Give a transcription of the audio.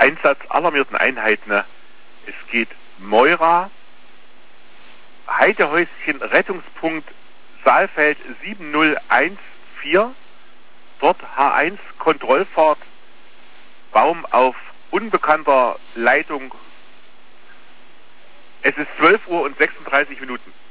Einsatz alarmierten Einheiten. Es geht Moira, Heidehäuschen, Rettungspunkt Saalfeld 7014, dort H1 Kontrollfahrt, Baum auf unbekannter Leitung. Es ist 12 Uhr und 36 Minuten.